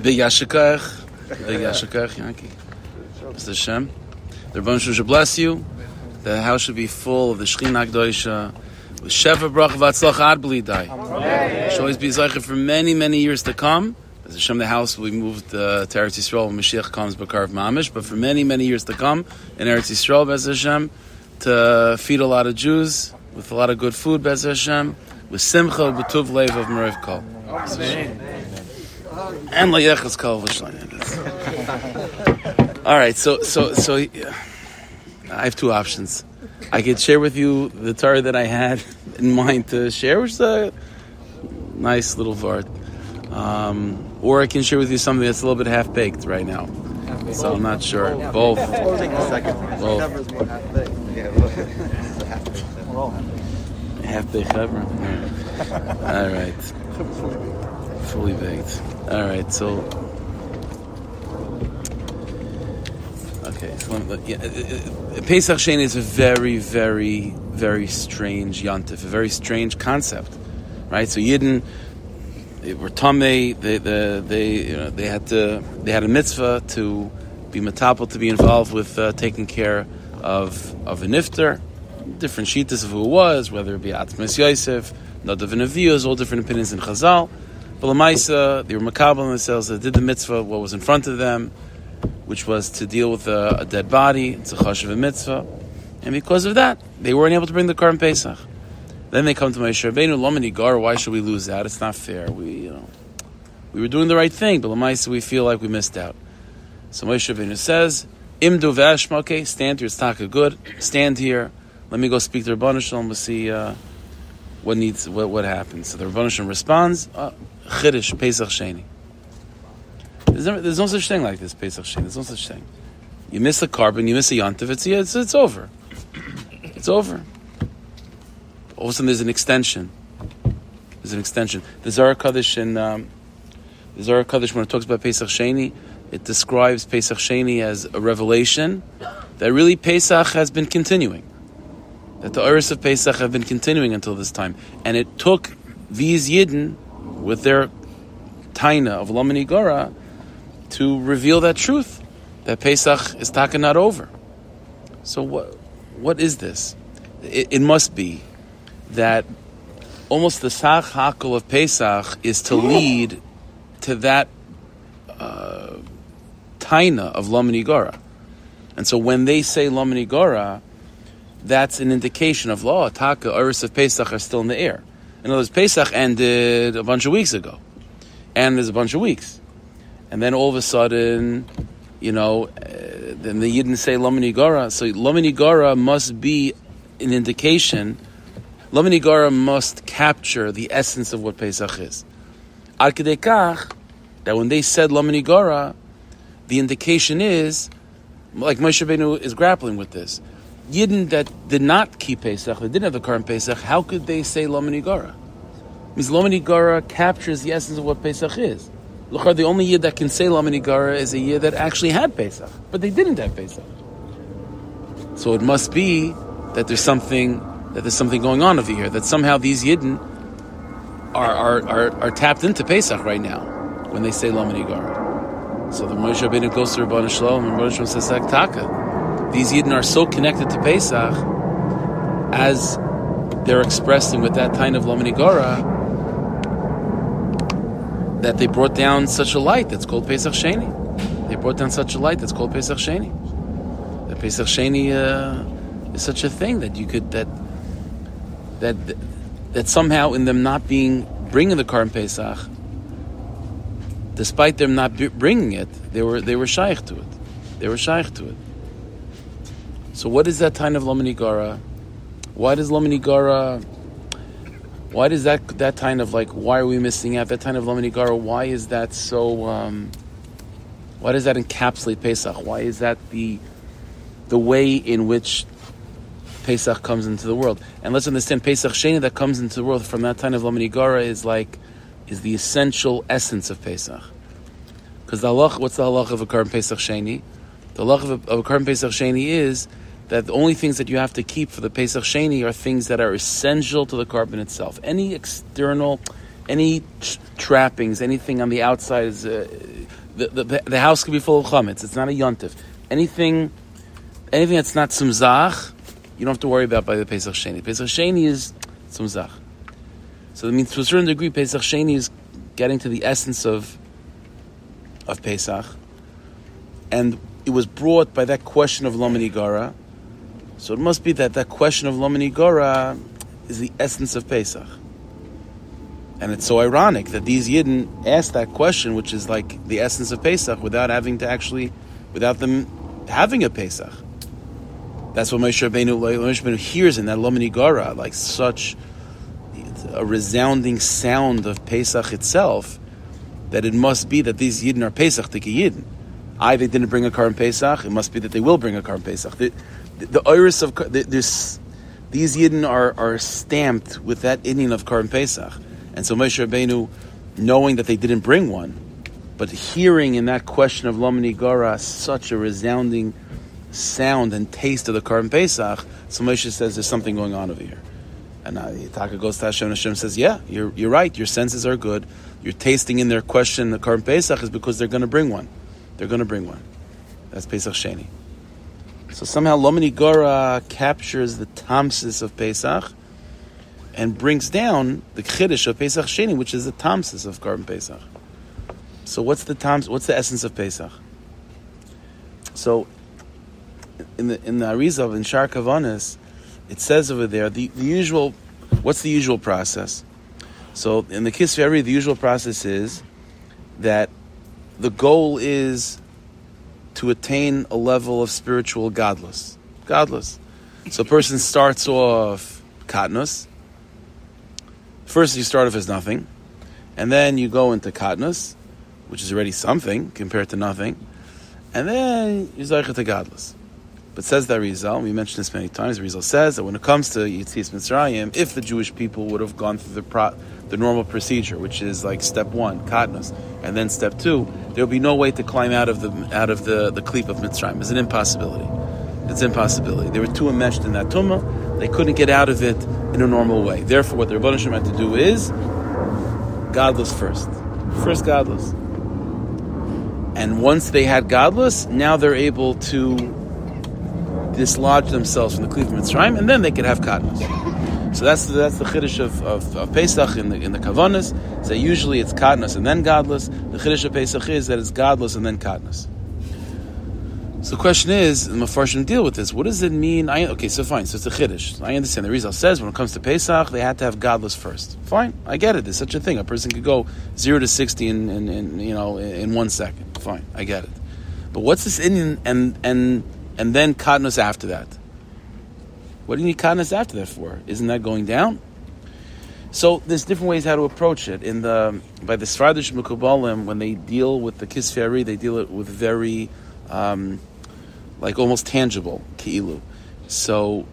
Big Yashikach, Yankee. Mr. Hashem. The Rebbeinu should bless you. The house should be full of the Shechina Gdosha with Sheva Bracha V'Atzlacha Ad B'li Dai. Should always be Zeicher for many, many years to come. As Hashem, the house will be moved to Eretz Yisrael when Mashiach comes, B'Karv Mamish. But for many, many years to come in Eretz Yisrael, Bez Hashem, to feed a lot of Jews with a lot of good food, Bez Hashem, with Simcha, B'Tuv Lev of Merev Kol. And Layechas Kol V'Shlein. All right, so I have two options. I could share with you the Torah that I had in mind to share, which is a nice little vart. Or I can share with you something that's a little bit half-baked right now. So I'm not sure. Both. Both. Half-baked ever. All right. Fully baked. All right, so... Okay, so Pesach Sheni is a very, very, very strange yontif, a very strange concept, right? So Yidden, they were tamei. They had a mitzvah to be matapel, to be involved with taking care of a nifter. Different shittas of who it was, whether it be Atmas Yosef, Nadav and Avios, all different opinions in Chazal. But Lamaisa, they were makabel themselves. They did the mitzvah, what was in front of them, which was to deal with a dead body. It's a chashuv mitzvah. And because of that, they weren't able to bring the Korban Pesach. Then they come to Moshe Rabbeinu, Lomani Gar, why should we lose out? It's not fair. We were doing the right thing, but Lamaisa, we feel like we missed out. So Moshe Rabbeinu says, Imdu v'ashma, okay, stand here, it's taka good. Stand here. Let me go speak to Rebbeinu Shalom. We'll see what happens. So the Rebbeinu Shalom responds, Chiddush, Pesach Sheni. There's no such thing like this, Pesach Sheni. There's no such thing. You miss a carbon, you miss a yontif, it's over. It's over. All of a sudden, there's an extension. The Zohar Kaddish when it talks about Pesach Sheni, it describes Pesach Sheni as a revelation that really Pesach has been continuing. That the Oros of Pesach have been continuing until this time. And it took these Yidden, with their taina of Lomani Gora, to reveal that truth, that Pesach is taka not over. So what is this? It must be that almost the Sach Hakol of Pesach is to lead to that taina of Lomani Gora. And so when they say Lomani Gora, that's an indication of law. Taka, Oros of Pesach are still in the air. In other words, Pesach ended a bunch of weeks ago. And there's a bunch of weeks. And then all of a sudden, then the Yidden say Lomani Gora. So Lomani Gora must be an indication. Lomani Gora must capture the essence of what Pesach is. Ad kedei kach, that when they said Lomani Gora, the indication is, like Moshe Rabbeinu is grappling with this. Yidden that did not keep Pesach, they didn't have the current Pesach, how could they say Lomani Gora? Because Lomani Gora captures the essence of what Pesach is. The only Yid that can say Lomani Gora is a Yid that actually had Pesach, but they didn't have Pesach. So it must be that there's something going on over here, that somehow these Yidden are tapped into Pesach right now when they say Lomani Gora. So the Moshe Rabbeinu goes to Rebbeinu Shalom, and Rebbeinu Shalom says, Taka. These Yidden are so connected to Pesach as they're expressing with that kind of Lomani Gora that they brought down such a light that's called Pesach Sheni. They brought down such a light that's called Pesach Sheni. The Pesach Sheni is such a thing that you could that somehow in them not bringing the Korban Pesach, despite them not bringing it, they were shaykh to it. They were shaykh to it. So what is that time of Lomani Gora? Why does Lomani Gora? Why does that kind of why are we missing out? That time of Lomani Gora, why is that so? Why does that encapsulate Pesach? Why is that the way in which Pesach comes into the world? And let's understand, Pesach Sheni that comes into the world from that time of Lomani Gora is the essential essence of Pesach. Because what's the halach of a Korban Pesach Sheni? The halach of a Korban Pesach Sheni is that the only things that you have to keep for the Pesach Sheni are things that are essential to the carbon itself. Any external, any trappings, anything on the outside is the house could be full of chametz. It's not a yontif. Anything that's not tzumzach, you don't have to worry about by the Pesach Sheni. Pesach Sheni is tzumzach. So that means to a certain degree, Pesach Sheni is getting to the essence of Pesach. And it was brought by that question of Loman Igara. So it must be that question of Loman Igara is the essence of Pesach. And it's so ironic that these Yidden asked that question, which is like the essence of Pesach, without them having a Pesach. That's what Moshe Rabbeinu hears in that Loman Igara, like such a resounding sound of Pesach itself, that it must be that these Yidden are Pesach Tiki Yidden. They didn't bring a Karban Pesach. It must be that they will bring a Karban Pesach. The iris of these Yidden are stamped with that Indian of Karban Pesach, and so Moshe Rabbeinu, knowing that they didn't bring one, but hearing in that question of Loman Igara such a resounding sound and taste of the Karban Pesach, so Moshe says there's something going on over here. And Yitzhak goes to Hashem, and Hashem says, yeah, you're right, your senses are good. You're tasting in their question the Karban Pesach is because they're going to bring one. They're going to bring one. That's Pesach Sheni. So somehow Loman Igara captures the tamsis of Pesach and brings down the chiddush of Pesach Sheni, which is the tamsis of Karban Pesach. So what's the essence of Pesach? So in the Arizal, in Shar Kavanis, it says over there, what's the usual process? So in the Kisvei Ari, the usual process is that the goal is to attain a level of spiritual godless. So a person starts off katnus. First you start off as nothing, and then you go into katnus, which is already something compared to nothing, and then you zaycha to godless. But says the Arizal, we mentioned this many times, the Arizal says that when it comes to Yetzias Mitzrayim, if the Jewish people would have gone through the normal procedure, which is like step 1, katnus, and then step 2, there will be no way to climb out of the klip of Mitzrayim. It's an impossibility. They were too enmeshed in that tumah. They couldn't get out of it in a normal way. Therefore, what the Rebbeinu Shem had to do is godless first. First godless. And once they had godless, now they're able to dislodge themselves from the klip of Mitzrayim, and then they could have katnus. So that's the chiddush of Pesach in the Kavanas. So usually it's katnus and then godless. The chiddush of Pesach is that it's godless and then katnus. So the question is, the Mefarshim deal with this. What does it mean? Okay, so fine. So it's a chiddush. I understand. The Rizal says when it comes to Pesach, they had to have godless first. Fine, I get it. There's such a thing. A person could go 0 to 60 in 1 second. Fine, I get it. But what's this Indian and then katnus after that? What do you need katnus after that for? Isn't that going down? So there's different ways how to approach it. By the Sfardish Mekubalim, when they deal with the Kisvei Ari, they deal it with very like almost tangible ki'ilu. So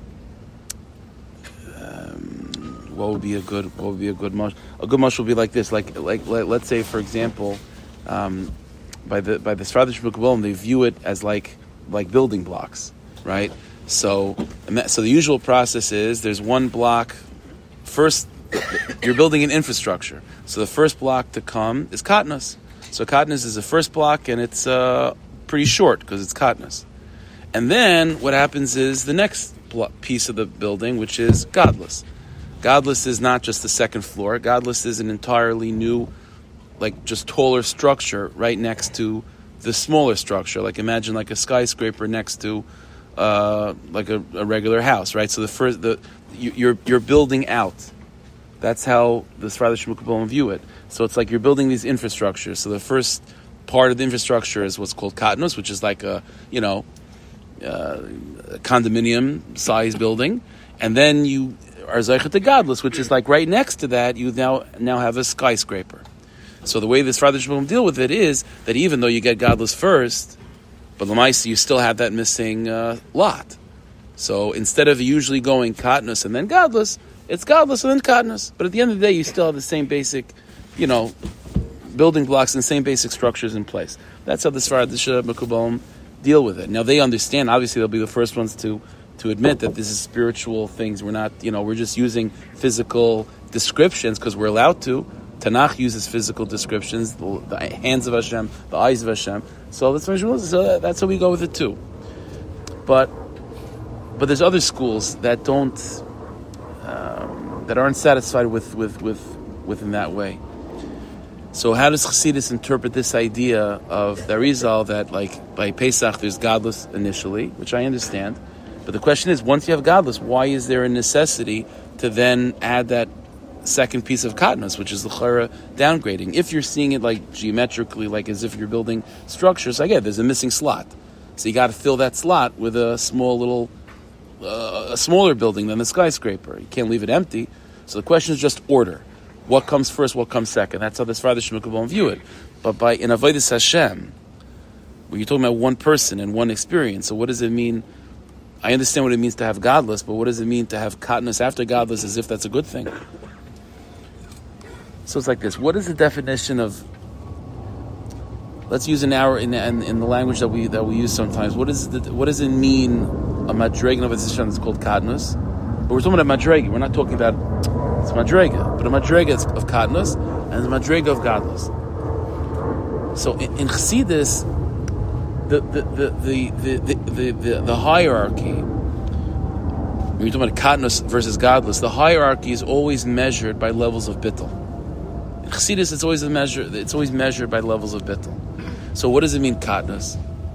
what would be a good mush? A good mush will be like this. Like let's say, for example, by the Sfardish Mekubalim, they view it as like building blocks, right? So the usual process is there's one block. First, you're building an infrastructure. So the first block to come is katnus. So katnus is the first block, and it's pretty short because it's katnus. And then what happens is the next piece of the building, which is godless. Godless is not just the second floor. Godless is an entirely new, like just taller structure right next to the smaller structure. Like imagine like a skyscraper next to like a regular house, right? So you're building out. That's how the Sfardish Mekubalim view it. So it's like you're building these infrastructures. So the first part of the infrastructure is what's called katnus, which is like a condominium size building, and then you are zaycha to godless, which is like right next to that. You now have a skyscraper. So the way the Sfardish Mekubalim deal with it is that even though you get godless first, but l'maisa you still have that missing lot. So instead of usually going katnus and then godless, it's godless and then katnus. But at the end of the day, you still have the same basic, building blocks and the same basic structures in place. That's how the Sfardish Mekubalim deal with it. Now they understand. Obviously, they'll be the first ones to admit that this is spiritual things. We're not, we're just using physical descriptions because we're allowed to. Tanakh uses physical descriptions, the hands of Hashem, the eyes of Hashem. So that's how we go with it too. But there's other schools that don't, that aren't satisfied with in that way. So how does Chassidus interpret this idea of the Arizal that like by Pesach there's godless initially, which I understand, but the question is, once you have godless, why is there a necessity to then add that second piece of katnus, which is the chara downgrading? If you're seeing it like geometrically, like as if you're building structures, I get there's a missing slot, so you got to fill that slot with a small little, a smaller building than the skyscraper. You can't leave it empty. So the question is just order. What comes first, what comes second? That's how the Sfarad Shemukabon view it. But in Avodas Hashem, where you're talking about one person and one experience, so what does it mean? I understand what it means to have godless, but what does it mean to have katnus after godless, as if that's a good thing? So it's like this. What is the definition of? Let's use an hour in the language that we use sometimes. What does it mean? A madrega of Hashem is called katnus, but we're talking about madrega. We're not talking about it's madrega, but a madrega is of katnus and a madrega of godless. So in Chassidus, the hierarchy, when you're talking about katnus versus godless, the hierarchy is always measured by levels of bittul. In Chassidus, it's always measured by levels of bittul. So what does it mean, katnus?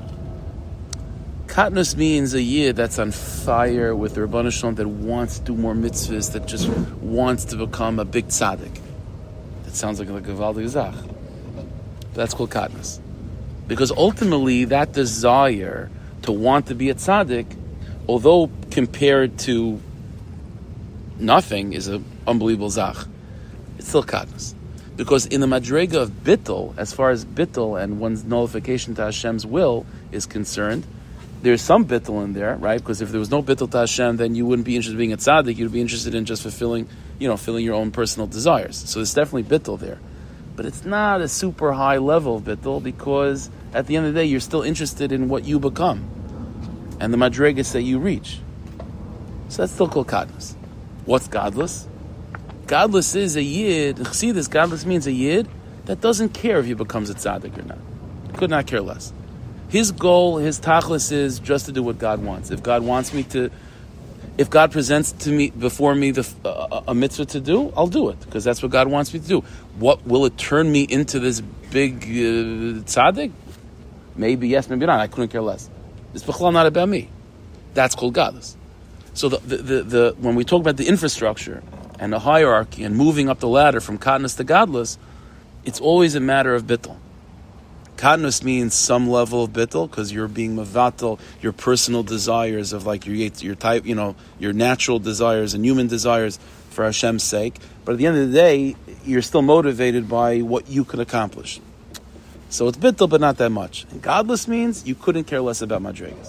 Katnus means a yid that's on fire with the Rebbeinu Shalom, that wants to do more mitzvahs, that just wants to become a big tzaddik. That sounds like a Gavaldi Zach. That's called katnus. Because ultimately, that desire to want to be a tzaddik, although compared to nothing is an unbelievable zach, it's still katnus. Because in the madrega of bittul, as far as bittul and one's nullification to Hashem's will is concerned, there's some bittul in there, right? Because if there was no bittul to Hashem, then you wouldn't be interested in being a tzaddik. You'd be interested in just fulfilling your own personal desires. So there's definitely bittul there. But it's not a super high level of bittul, because at the end of the day, you're still interested in what you become and the madregas that you reach. So that's still called katnus. What's godless? Godless is a yid. See, this godless means a yid that doesn't care if he becomes a tzaddik or not. Could not care less. His goal, his tachlis is just to do what God wants. If God presents before me a mitzvah to do, I'll do it, because that's what God wants me to do. What will it turn me into this big tzaddik? Maybe yes, maybe not. I couldn't care less. It's b'chlal not about me. That's called godless. So the when we talk about the infrastructure and the hierarchy and moving up the ladder from katnus to godless, it's always a matter of bittul. Katnus means some level of bittul, because you're being mavatal your personal desires of like your type, your natural desires and human desires for Hashem's sake. But at the end of the day, you're still motivated by what you can accomplish. So it's bittul, but not that much. And godless means you couldn't care less about madregas.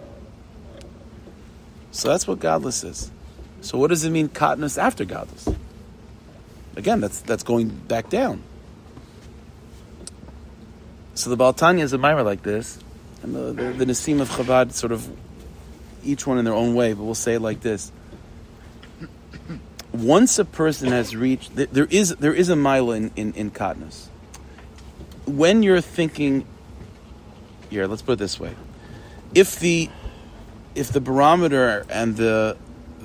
So that's what godless is. So what does it mean, katnus after godless? Again, that's going back down. So the Baal Tanya is a Maimar like this, and the Nesim of Chabad sort of, each one in their own way, but we'll say it like this. Once a person has reached, there is a Maila in katnus. When you're thinking, here, let's put it this way: if the barometer and the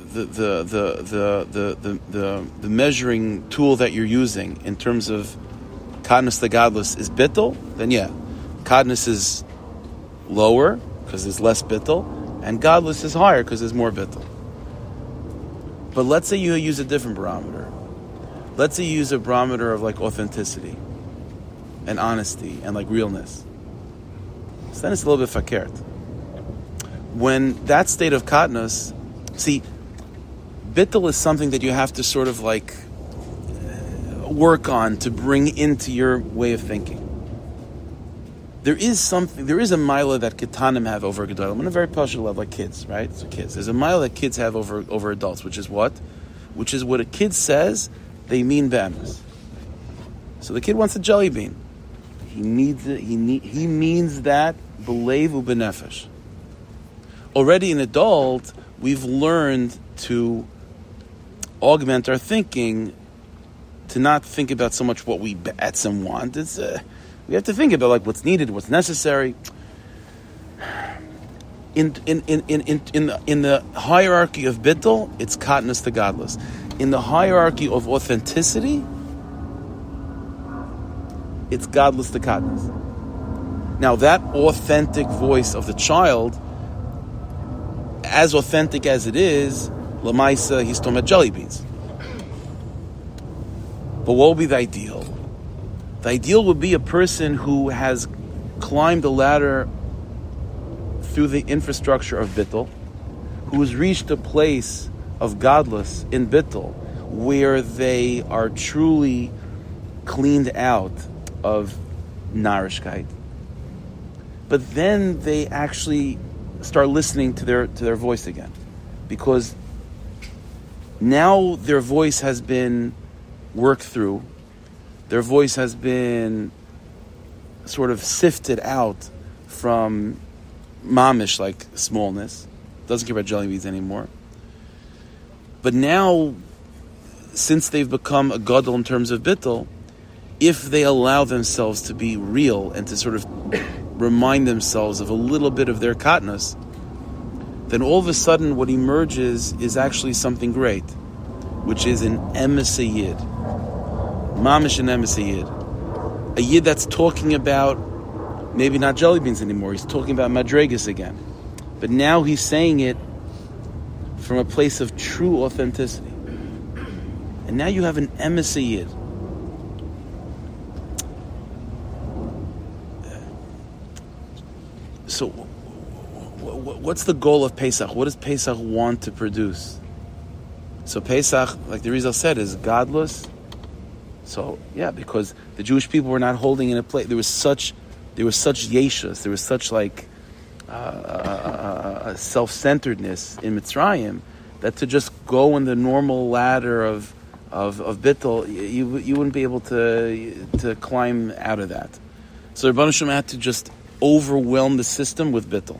measuring tool that you're using in terms of katnus the godless is bittul, then yeah, katnus is lower because there's less bittul, and godless is higher because there's more bittul. But let's say you use a different barometer. Let's say you use a barometer of like authenticity and honesty and like realness. So then it's a little bit fakert. When that state of katnus, see, bittul is something that you have to sort of like work on to bring into your way of thinking. There is a milah that ketanim have over gedolim on a very partial level, like kids, right? So kids. There's a milah that kids have over adults, which is what? Which is what a kid says, they mean be'emes. So the kid wants a jelly bean. He needs it. He means that b'leiv u'benefesh. Already an adult, we've learned to augment our thinking to not think about so much what we be'etzem want. It's we have to think about like what's needed, what's necessary. In the hierarchy of bittul, it's katnus to godless. In the hierarchy of authenticity, it's godless to katnus. Now that authentic voice of the child, as authentic as it is, Lamaisa, he's talking about jelly beans. But what would be the ideal? The ideal would be a person who has climbed the ladder through the infrastructure of bittul, who has reached a place of godless in bittul, where they are truly cleaned out of narishkeit. But then they actually start listening to their voice again, because now their voice has been worked through, their voice has been sort of sifted out from mamish, like smallness, doesn't care about jelly beans anymore. But now, since they've become a gadol in terms of bittul, if they allow themselves to be real and to sort of remind themselves of a little bit of their katnus, then all of a sudden what emerges is actually something great, which is an emes yid, mamish an emes yid, a yid that's talking about maybe not jelly beans anymore. He's talking about madregas again, but now he's saying it from a place of true authenticity, and now you have an emes yid. So, what's the goal of Pesach? What does Pesach want to produce? So Pesach, like the Rizal said, is godless. So yeah, because the Jewish people were not holding in a place. There was such yeshus. There was such like self-centeredness in Mitzrayim that to just go in the normal ladder of bittul, you wouldn't be able to climb out of that. So Rebbeinu Shem had to just overwhelm the system with bittul.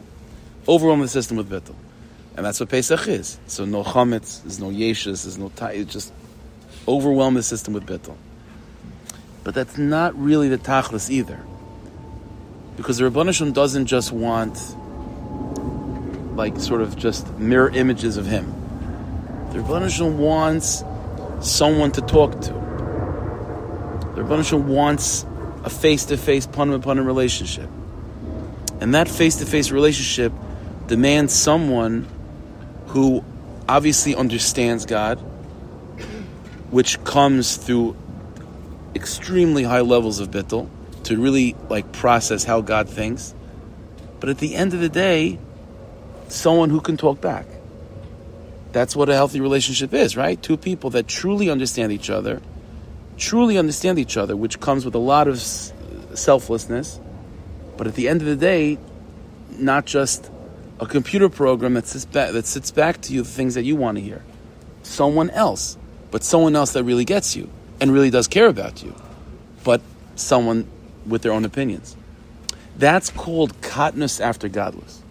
And that's what Pesach is. So no chametz, there's no yeshus, there's no tai, just overwhelm the system with bittul. But that's not really the tachlis either. Because the Rebbeinu Shem doesn't just want like sort of just mirror images of him. The Rebbeinu Shem wants someone to talk to. The Rebbeinu Shem wants a face-to-face, panim relationship. And that face-to-face relationship demands someone who obviously understands God, which comes through extremely high levels of bittul, to really like process how God thinks. But at the end of the day, someone who can talk back. That's what a healthy relationship is, right? Two people that truly understand each other, which comes with a lot of selflessness. But at the end of the day, not just a computer program that sits back to you the things that you want to hear. Someone else, but someone else that really gets you and really does care about you, but someone with their own opinions. That's called katnus after godless.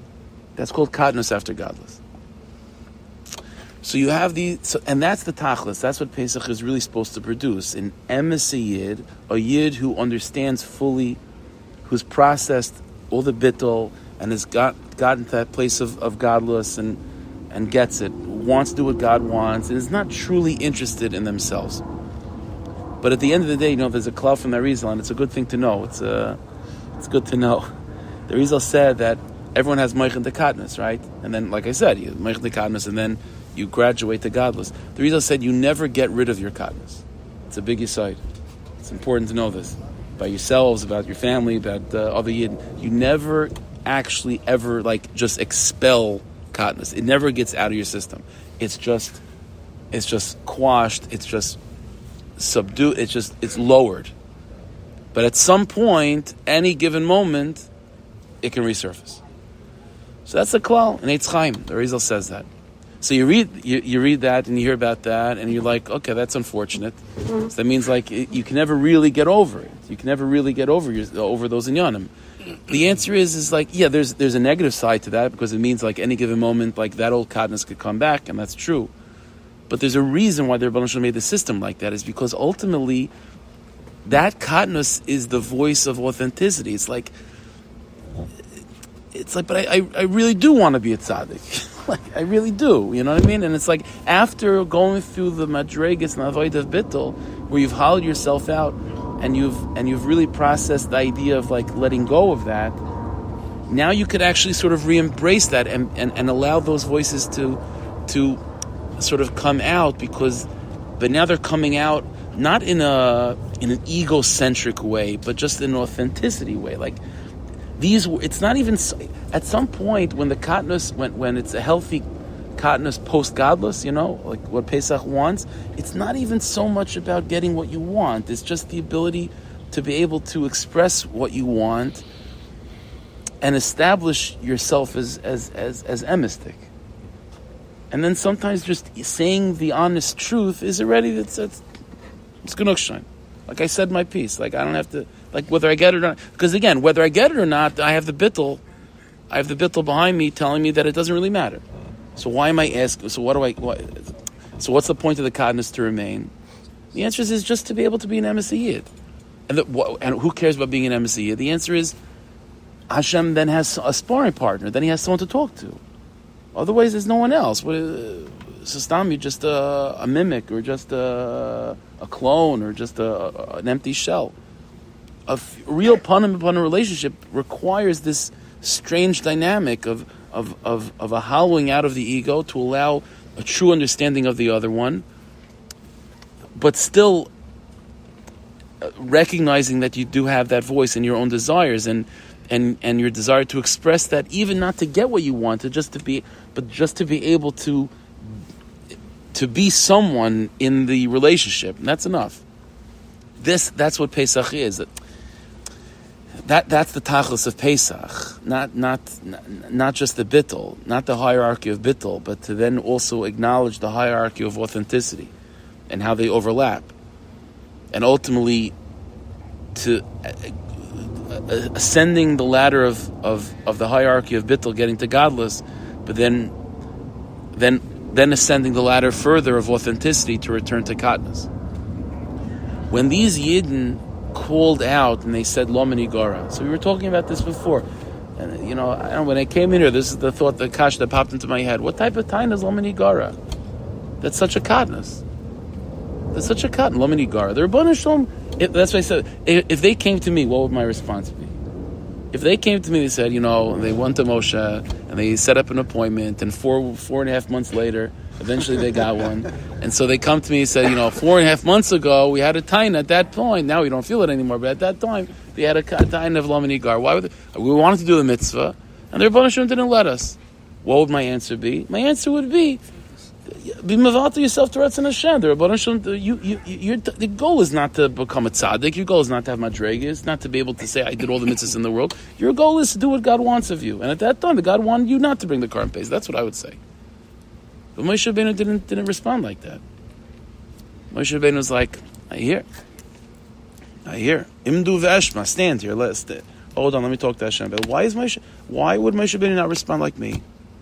So you have and that's the tachlis. That's what Pesach is really supposed to produce. An emes yid, a yid who understands fully, who's processed all the bittul and has gotten to that place of godless and gets it, wants to do what God wants, and is not truly interested in themselves. But at the end of the day, there's a klal from the Arizal, and it's a good thing to know. It's good to know. The Arizal said that everyone has moichin to katnus, right? And then, like I said, you moichin to katnus, and then you graduate to godless. The Arizal said you never get rid of your katnus. It's a big yesod. It's important to know this. About yourselves, about your family, about other yid. You never actually ever just expel katnus. It never gets out of your system. It's just quashed. It's just subdued. It's lowered. But at some point, any given moment, it can resurface. So that's a klal in Eitz Chaim. The Arizal says that. So you read that and you hear about that and you're like, okay, that's unfortunate. So that means you can never really get over it. You can never really get over those inyanim. The answer is there's a negative side to that, because it means any given moment that old katnus could come back, and that's true. But there's a reason why the Rebbeinu Shalom made the system like that, is because ultimately that katnus is the voice of authenticity. It's like, but I really do want to be a tzaddik. Like, I really do, you know what I mean? And it's like, after going through the madregas and avodah of bittul, where you've hollowed yourself out, and you've really processed the idea of like letting go of that, now you could actually sort of re-embrace that and allow those voices to sort of come out, but now they're coming out not in an egocentric way, but just in an authenticity way. Like, it's not even, at some point when the katnus, when it's a healthy katnus post-godless, like what Pesach wants, it's not even so much about getting what you want. It's just the ability to be able to express what you want and establish yourself as emistic. And then sometimes just saying the honest truth is already, it's genug. Like I said my piece. Like, I don't have to, like, whether I get it or not. Because again, whether I get it or not, I have the bittul behind me telling me that it doesn't really matter. So why am I asking? So so what's the point of the katnus to remain? The answer is just to be able to be an emes yid. And who cares about being an emes yid? The answer is Hashem then has a sparring partner. Then he has someone to talk to. Otherwise, there's no one else. Stam, you're just a mimic, or just a clone, or just an empty shell. A real panim relationship requires this strange dynamic of a hollowing out of the ego to allow a true understanding of the other one, but still recognizing that you do have that voice and your own desires and your desire to express that, even not to get what you want, just to be able to be someone in the relationship, and that's enough. That's what Pesach is. That's the tachlis of Pesach, not just the bittul, not the hierarchy of bittul, but to then also acknowledge the hierarchy of authenticity and how they overlap, and ultimately to ascending the ladder of the hierarchy of bittul, getting to godless, but then ascending the ladder further of authenticity to return to katnus. When these yidden called out and they said lo menigara, so we were talking about this before, and when I came in here, this is the thought, the kash that popped into my head. What type of time is lo menigara? That's such a katnus. That's such a katnus. Lo menigara. The Rebbeinu Shalom. That's what I said. If they came to me, what would my response be? If they came to me, they said, they went to Moshe and they set up an appointment, and 4.5 months later, eventually they got one. And so they come to me and said, 4.5 months ago, we had a taina at that point. Now we don't feel it anymore, but at that time, we had a taina of lo menigara. Why would we wanted to do the mitzvah, and the Rebbeinu Shalom didn't let us. What would my answer be? My answer would be mavalta yourself to Ratzon Hashem. The Rebbeinu Shalom, the goal is not to become a tzaddik. Your goal is not to have madregas, not to be able to say I did all the mitzvahs in the world. Your goal is to do what God wants of you. And at that time, the God wanted you not to bring the Korban Pesach. That's what I would say. But Moshe Rabbeinu didn't respond like that. Moshe Rabbeinu was like, I hear. Imdu v'eshma, stand here. Hold on, let me talk to Hashem. But why would Moshe Rabbeinu not respond like me?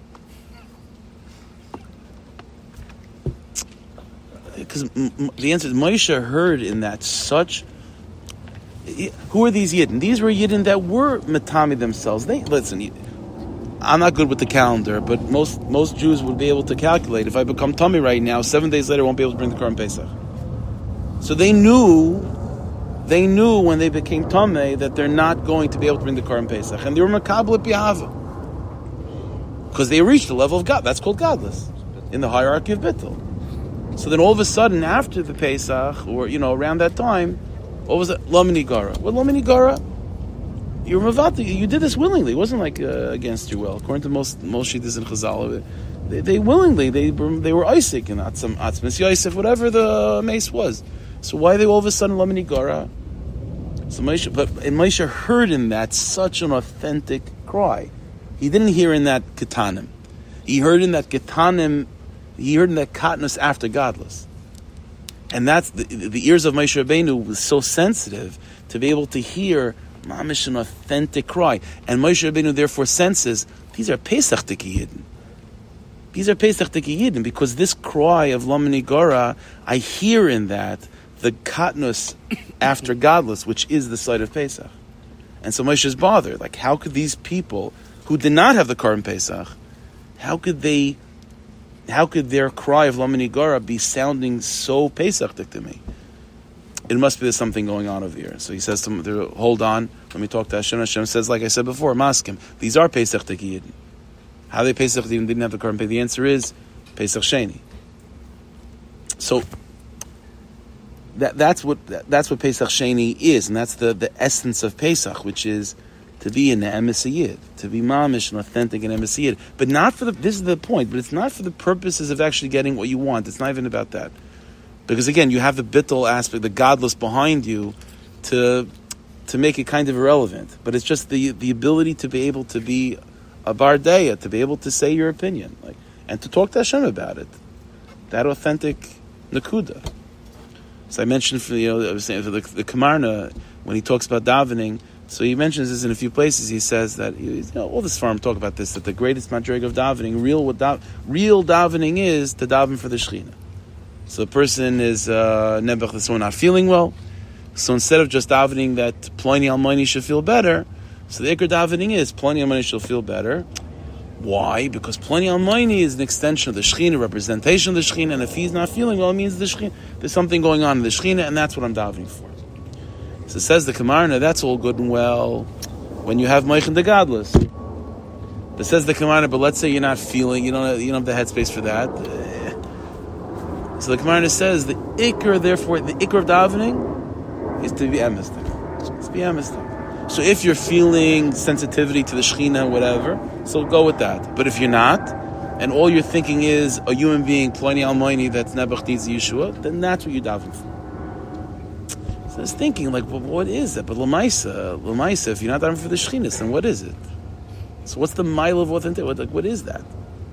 Because the answer is Moshe heard in that such. Who are these Yidden? These were Yidden that were matami themselves. I'm not good with the calendar, but most Jews would be able to calculate. If I become tummy right now, 7 days later I won't be able to bring the Korban Pesach. So they knew when they became tummy that they're not going to be able to bring the Korban Pesach, and they were makabel b'yahava because they reached the level of God. That's called godless in the hierarchy of bittul. So then all of a sudden, after the Pesach, or around that time, what was it? Lo menigara. What lo menigara? You were mavati. You did this willingly. It wasn't like against your will. According to most shittas and Chazal, they willingly they were Isaac and Atzmas Yosef, whatever the mace was. So why they all of a sudden lo menigara? So Moshe heard in that such an authentic cry. He didn't hear in that ketanim. He heard in that ketanim. He heard in that katnus after godless. And that's the ears of Moshe Rabbeinu was so sensitive to be able to hear mamish an authentic cry. And Moshe Rabbeinu therefore senses these are Pesach Tiki Yidden. These are Pesach Tiki Yidden, because this cry of Lamani Gora, I hear in that the katnus after godless, which is the site of Pesach. And so Moshe is bothered. Like, how could these people who did not have the Korban Pesach, how could their cry of Lamani Gora be sounding so Pesach to me? It must be there's something going on over here. So he says to them, hold on, let me talk to Hashem. Hashem says, like I said before, Maskim, these are Pesach Tiki Yidden. How they Pesach even didn't have the Korban Pesach? The answer is Pesach Sheni. So that's what Pesach Sheni is, and that's the essence of Pesach, which is to be an emes yid, to be mamish and authentic and emes yid. But not for this is the point. But it's not for the purposes of actually getting what you want. It's not even about that, because again, you have the bittul aspect, the godless behind you, to make it kind of irrelevant. But it's just the ability to be able to be a bardeya, to be able to say your opinion, and to talk to Hashem about it. That authentic nakuda. So I mentioned I was saying for the Kamarna, when he talks about davening, so he mentions this in a few places. He says that all this farm talk about this, that the greatest madrig of davening, real davening is to daven for the Shechina. So the person is nebach, someone not feeling well. So instead of just davening that Ploni Almighty should feel better, so the Iker davening is Ploni Almighty shall feel better. Why? Because Ploni Almighty is an extension of the Shechina, representation of the Shechina, and if he's not feeling well, it means the Shechina, there's something going on in the Shechina, and that's what I'm davening for. So says the Kamarna, that's all good and well when you have Moichin the Godless. But says the Kamarna, but let's say you're not feeling, you don't have the headspace for that. So the Kamarna says the Iker, therefore, the Iker of davening is to be emistic. It's to be emistic. So if you're feeling sensitivity to the Shechina, whatever, so go with that. But if you're not, and all you're thinking is a human being, Ploni Almighty, that's Nebuch needs Yeshua, then that's what you daven for. So I was thinking, well, what is that? But Lamaisa, if you're not davening for the Shechina, then what is it? So what's the mile of authenticity? What is that?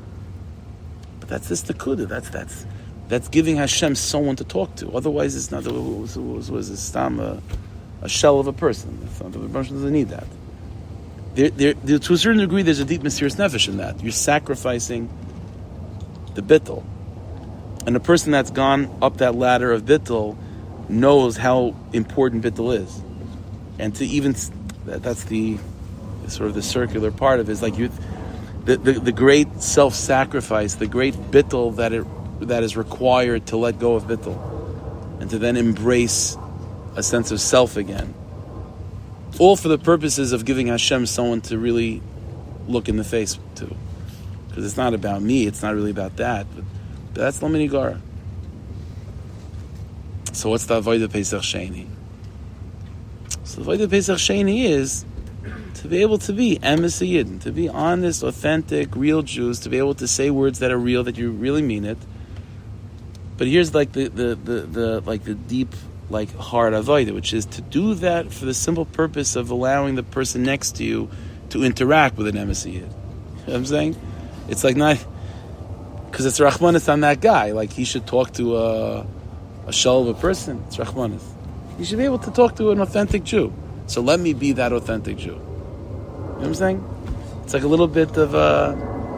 But that's this Nakuda. That's giving Hashem someone to talk to. Otherwise, it's not. Was a shell of a person. The person doesn't need that. There, to a certain degree, there's a deep mysterious nefesh in that. You're sacrificing the bittul. And a person that's gone up that ladder of bittul knows how important bittul is. And to even, that's the sort of the circular part of it, is like the great self-sacrifice, the great bittul that is required to let go of bittul. And to then embrace a sense of self again. All for the purposes of giving Hashem someone to really look in the face to. Because it's not about me, it's not really about that. But that's Lamani Gora. So what's the Avodah Pesach Sheni? So the Avodah Pesach Sheni is to be able to be emes yidden, to be honest, authentic, real Jews, to be able to say words that are real, that you really mean it. But here's like the deep, hard avodah, which is to do that for the simple purpose of allowing the person next to you to interact with an emes yid. You know what I'm saying? It's like not because it's rachmanis on that guy. Like he should talk to a shell of a person. It's rachmanis. You should be able to talk to an authentic Jew. So let me be that authentic Jew. You know what I'm saying? It's like a little bit of a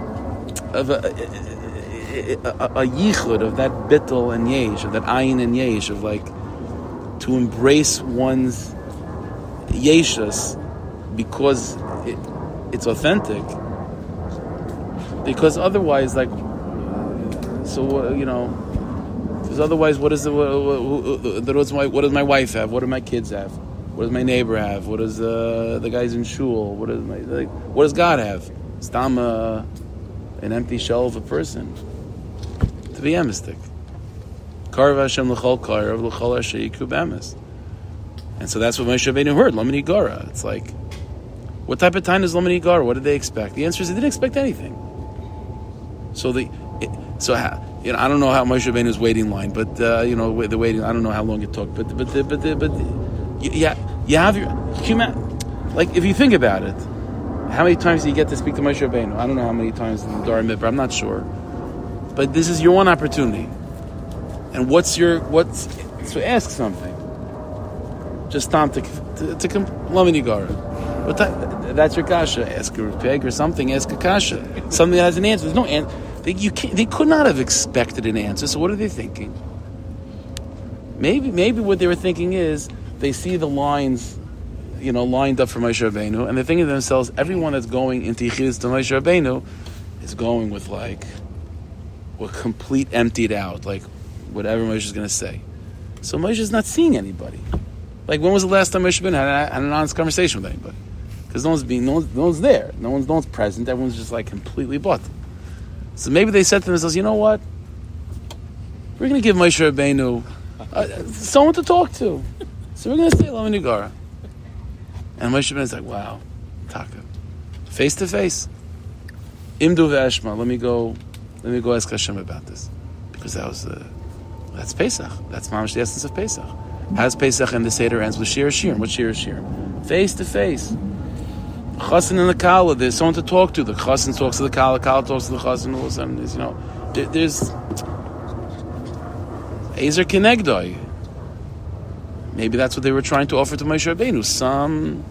yichud of that bittul and yesh, of that ayin and yesh, of to embrace one's yeshus because it's authentic. Because otherwise, because otherwise, what does my wife have? What do my kids have? What does my neighbor have? What does the guys in shul? What does God have? Stam an empty shell of a person. To be emistic. Karav Hashem l'chol karav l'chol asher yikub emes. And so that's what Moshe Rabbeinu heard. Lamani Gora. It's like, what type of time is Lamani Gora? What did they expect? The answer is they didn't expect anything. So I don't know how Moshe Rabbeinu's waiting line, but the waiting. I don't know how long it took, but you have your if you think about it, how many times do you get to speak to Moshe Rabbeinu? I don't know how many times in the Dor HaMidbar, I'm not sure, but this is your one opportunity. And so ask something. Just time to Lamani Gora. That's your kasha. Ask a peg or something. Ask a kasha. Something that has an answer. There's no answer. They could not have expected an answer. So what are they thinking? Maybe what they were thinking is they see the lines, lined up for Moshe Rabbeinu, and they're thinking to themselves, everyone that's going into Yichidus to Moshe Rabbeinu is going with we're complete emptied out, whatever Moshe is going to say. So Moshe is not seeing anybody. When was the last time Moshe Rabbeinu had an honest conversation with anybody? Because no one's there, no one's present. Everyone's just completely bought. So maybe they said to themselves, you know what? We're going to give Moshe Rabbeinu someone to talk to. So we're going to say Lamini Gara. And Moshe Rabbeinu is wow, Taka, face to face. Imdu ve'eshma. Let me go ask Hashem about this, because that's Pesach. That's mamash the essence of Pesach. How's Pesach and the Seder ends with Shir Shirim? What Shir Shirim? Face to face. Chassan and the Kala, there's someone to talk to. The Chassan talks to the Kala talks to the Chassan. All of a sudden, there's Ezer Kenegdoi. Maybe that's what they were trying to offer to Moshe Rabbeinu.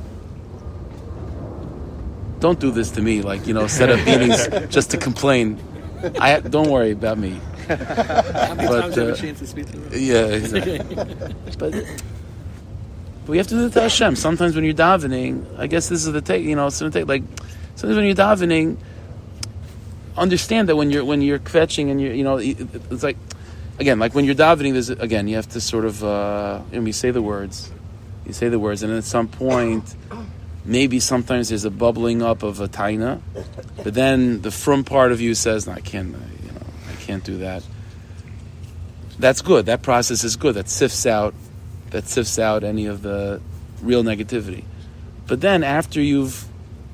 Don't do this to me, set up meetings just to complain. Don't worry about me. How many times have a chance to speak to them? Yeah, exactly. But we have to do it to Hashem. Sometimes when you're davening, I guess this is the take. It's going to take sometimes when you're davening, understand that when you're kvetching and it's again, when you're davening, you have to sort of you say the words, and at some point, maybe sometimes there's a bubbling up of a taina, but then the from part of you says, no, I can't do that. That's good. That process is good. That sifts out any of the real negativity. But then after you've,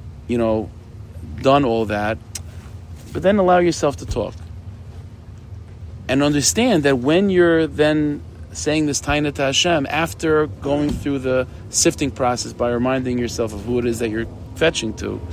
done all that, but then allow yourself to talk. And understand that when you're then saying this taina to Hashem, after going through the sifting process by reminding yourself of who it is that you're fetching to,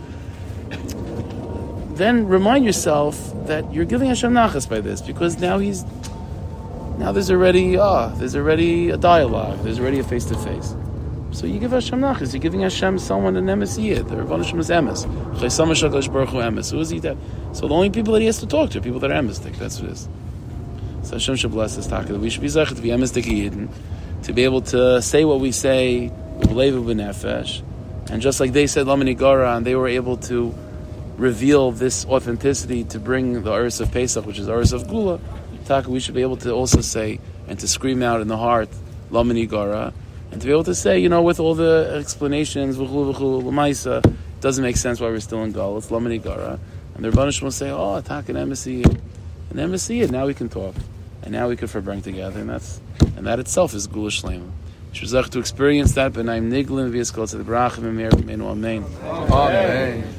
then remind yourself that you're giving Hashem nachas by this, because now there's already a dialogue, there's already a face-to-face. So you give Hashem nachas, you're giving Hashem someone an emes yid. The Rebbeinu Shem is emes. Who is he that? So the only people that he has to talk to are people that are emesdik. That's what it is. So Hashem should bless us, Taka, that we should be zeichet to be emesdik yidden, to be able to say what we say, b'leiv u'b'nefesh, and just like they said Lamini Gara, and they were able to reveal this authenticity to bring the Oros of Pesach, which is the Oros of Gula, Taka, we should be able to also say and to scream out in the heart Lamini Gara, and to be able to say, with all the explanations, l'maisa, it doesn't make sense why we're still in Gal. It's Lamini Gara, and the Rebbeinu Shem will say, Taka, an embassy, and now we can talk, and now we can bring together, and that itself is Gula Shlema. To experience that, B'naim Niglin, V'yas Kol Tzedek Barachim, Amen. Amen.